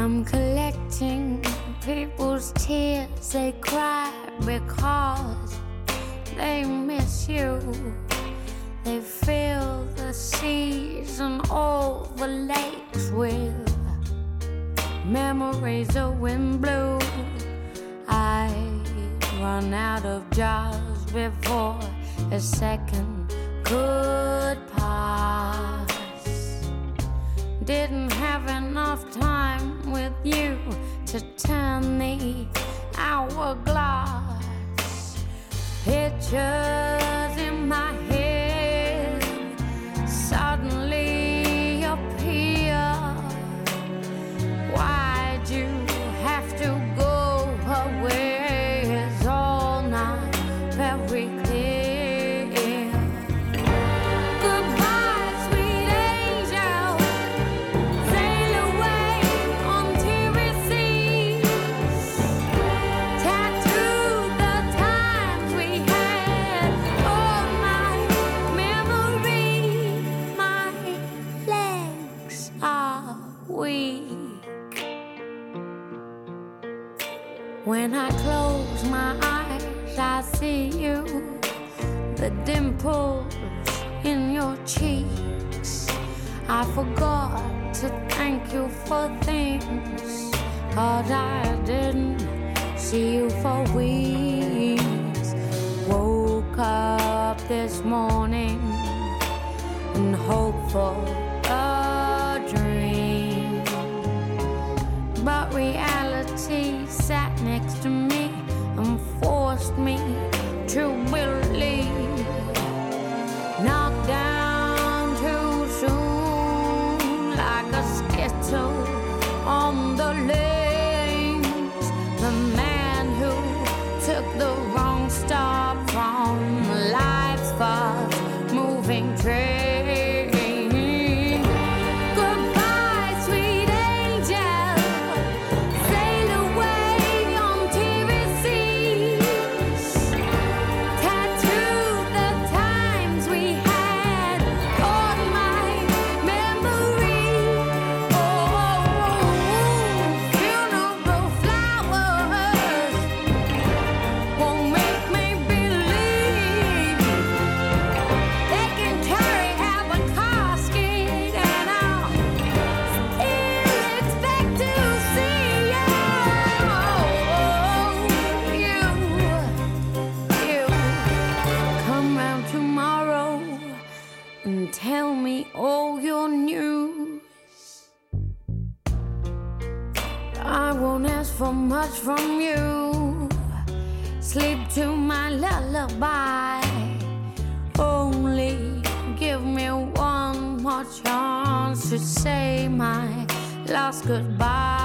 I'm collecting people's tears. They cry because they miss you. They fill the seas and all the lakes with memories of wind blew. I'd run out of jars before a second could pass. Didn't have enough time with you to turn the hourglass. Pictures in my head suddenly appear. Why'd you have to go away? It's all not very clear. When I close my eyes, I see you, the dimples in your cheeks. I forgot to thank you for things, 'cause I didn't see you for weeks. Woke up this morning and hoped for a dream, but reality sat next to me and forced me to believe. Knocked down too soon like a skittle on the lanes. The man who took the wrong stop from life's fast moving train. Tell me all your news. I won't ask for much from you. Sleep to my lullaby. Only give me one more chance to say my last goodbye.